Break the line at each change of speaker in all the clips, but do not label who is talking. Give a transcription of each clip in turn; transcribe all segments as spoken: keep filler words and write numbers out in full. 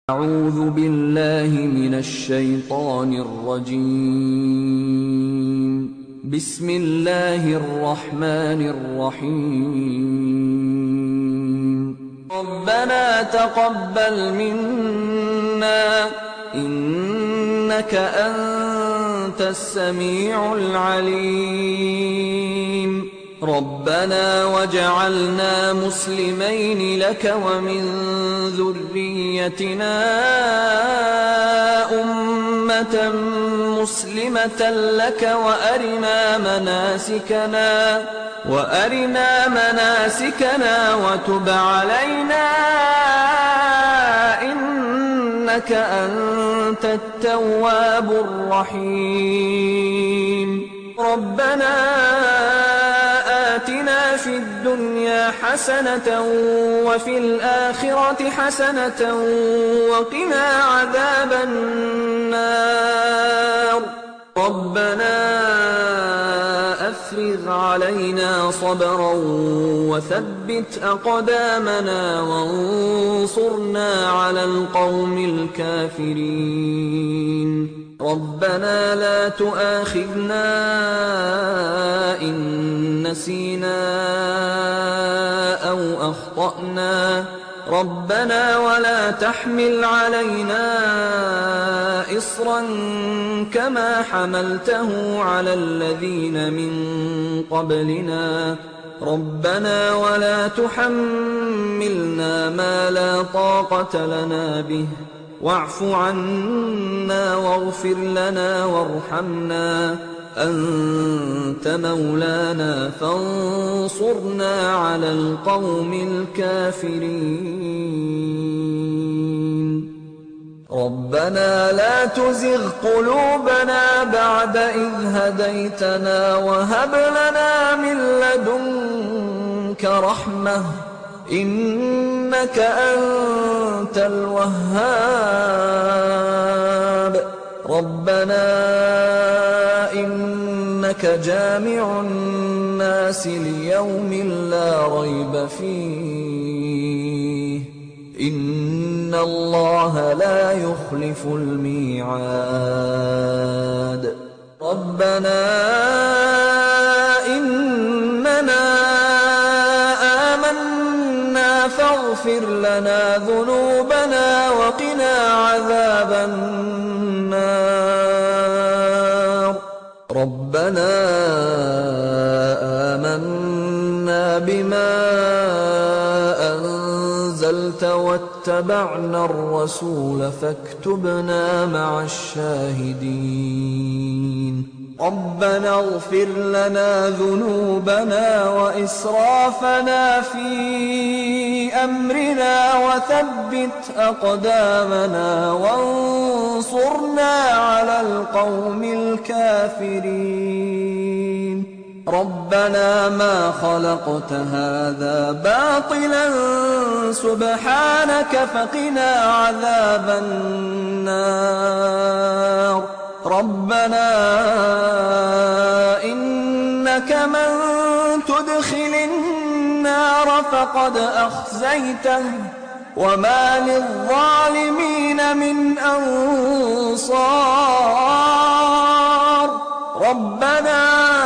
أعوذ بالله من الشيطان الرجيم. بسم الله الرحمن الرحيم. ربنا تقبل منا إنك أنت السميع العليم. ربنا وجعلنا مسلمين لك ومن ذريتنا أمة مسلمة لك وأرنا مناسكنا وأرنا مناسكنا وتب علينا إنك أنت التواب الرحيم. ربنا آتنا في الدنيا حسنة وفي الآخرة حسنة وقنا عذاب النار. ربنا أفرغ علينا صبرا وثبت أقدامنا وانصرنا على القوم الكافرين. ربنا لا تؤاخذنا إن نسينا أو أخطأنا. ربنا ولا تحمل علينا إصرا كما حملته على الذين من قبلنا. ربنا ولا تحملنا ما لا طاقة لنا به واعف عنا واغفر لنا وارحمنا أنت مولانا فانصرنا على القوم الكافرين. ربنا لا تزغ قلوبنا بعد إذ هديتنا وهب لنا من لدنك رحمة إنك أنت الوهاب. ربنا إنك جامع الناس ليوم لا ريب فيه إن الله لا يخلف الميعاد. ربنا إننا فاغفر لنا ذنوبنا وقنا عذاب النار. ربنا آمنا بما أنزلت واتبعنا الرسول فاكتبنا مع الشاهدين. ربنا اغفر لنا ذنوبنا وإسرافنا في أمرنا وثبت أقدامنا وانصرنا على القوم الكافرين. ربنا ما خلقت هذا باطلا سبحانك فقنا عذاب النار. ربنا إنك من تدخل النار فقد أخزيته وما للظالمين من أنصار. ربنا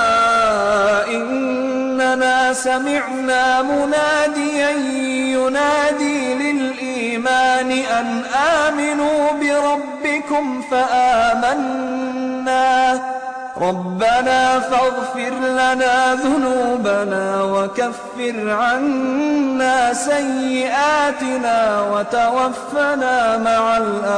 إننا سمعنا مناديا ينادي للإيمان أن آمنوا بربكم فآمنا. ربنا فاغفر لنا ذنوبنا وكفر عنا سيئاتنا وتوفنا مع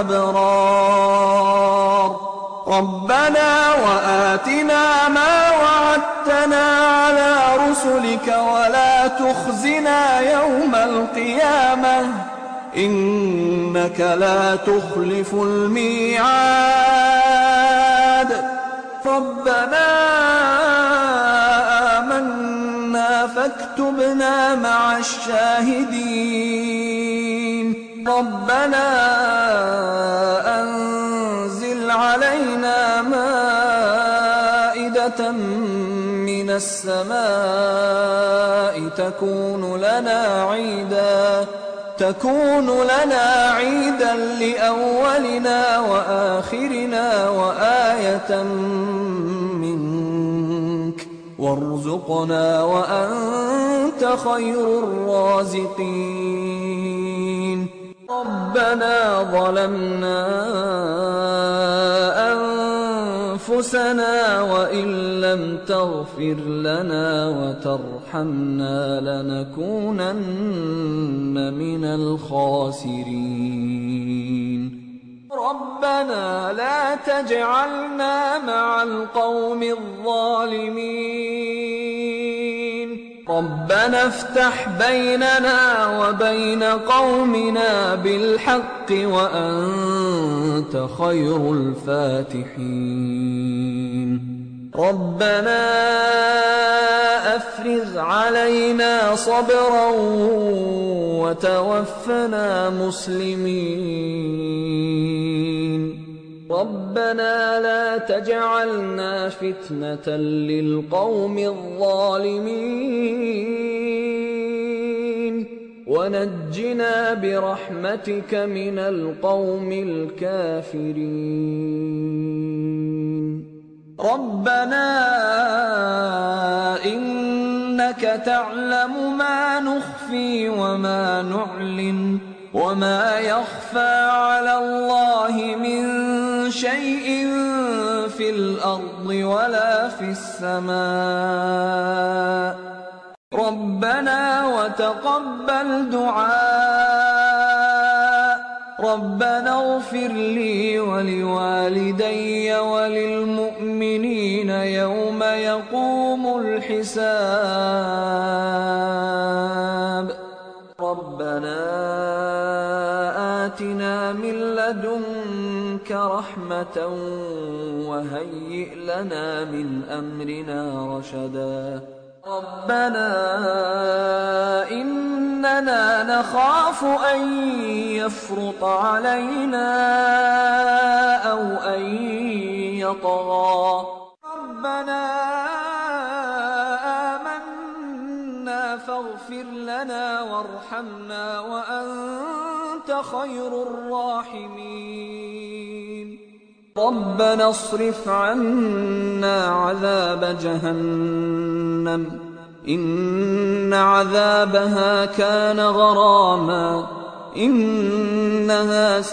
الأبرار. ربنا وآتنا ما وعدتنا على رسلك ولا تخزنا يوم القيامة إنك لا تخلف الميعاد. ربنا آمنا فاكتبنا مع الشاهدين. ربنا أنزل علينا مائدة من السماء تكون لنا عيدا تكون لنا عيدا لأولنا وآخرنا وآية منك وارزقنا وأنت خير الرازقين. ربنا ظلمنا أنفسنا وإن لم تغفر لنا وترحمنا لنكونن من الخاسرين. ربنا لا تجعلنا مع القوم الظالمين. ربنا افتح بيننا وبين قومنا بالحق وأنت خير الفاتحين. ربنا أفرغ علينا صبرا وتوفنا مسلمين. ربنا لا تجعلنا فتنة للقوم الظالمين ونجنا برحمتك من القوم الكافرين. ربنا إنك تعلم ما نخفي وما نعلن وما يخفى على الله من شيء في الأرض ولا في السماء. ربنا وتقبل دعاء. ربنا اغفر لي ولوالدي وللمؤمنين يوم يقوم الحساب. ربنا آتنا من لدنك رحمة وهيئ لنا من أمرنا رشدا. ربنا إننا نخاف أن يفرط علينا أو أن يطغى. ربنا آمنا فاغفر لنا وارحمنا وأنت خير الراحمين. ربنا اصرف عنا عذاب جهنم إن عذابها كان غراما إنها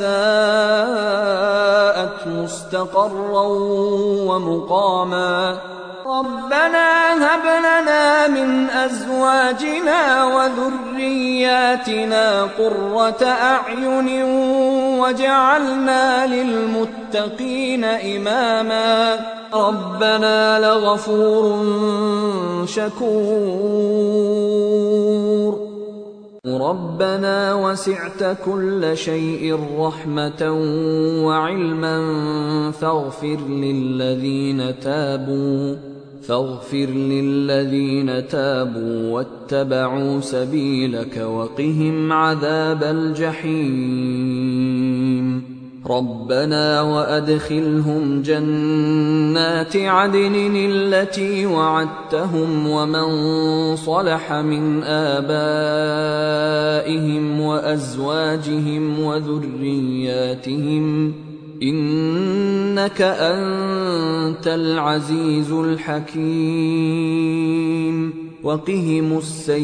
ساءت مستقرا ومقاما. ربنا هب لنا من أزواجنا وذرياتنا قرة أعين واجعلنا للمتقين إماما. ربنا لغفور شكور. ربنا وسعت كل شيء رحمة وعلما فاغفر للذين تابوا فاغفر للذين تابوا واتبعوا سبيلك وقهم عذاب الجحيم. ربنا وأدخلهم جنات عدن التي وعدتهم ومن صلح من آبائهم وأزواجهم وذرياتهم إنك أنت العزيز الحكيم. وقهم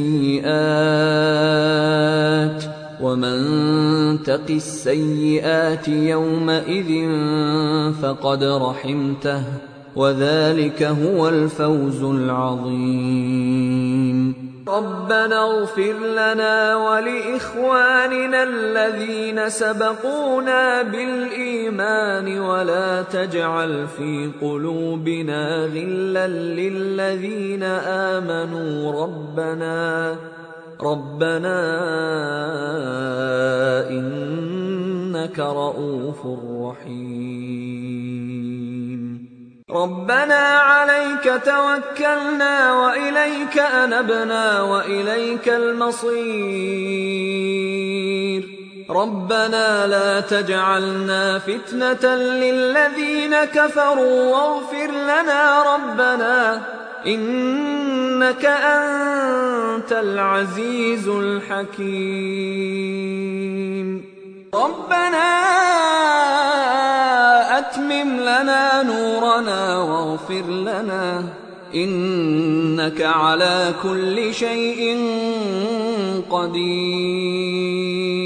السيئات ومن تق السيئات يومئذ فقد رحمته وذلك هو الفوز العظيم. ربنا اغفر لنا ولإخواننا الذين سبقونا بالإيمان ولا تجعل في قلوبنا غلا للذين آمنوا ربنا ربنا إنك رؤوف رحيم. ربنا عليك توكلنا وإليك أنبنا وإليك المصير. ربنا لا تجعلنا فتنة للذين كفروا واغفر لنا ربنا إنك إنك أنت العزيز الحكيم ربنا أتمم لنا نورنا واغفر لنا إنك على كل شيء قدير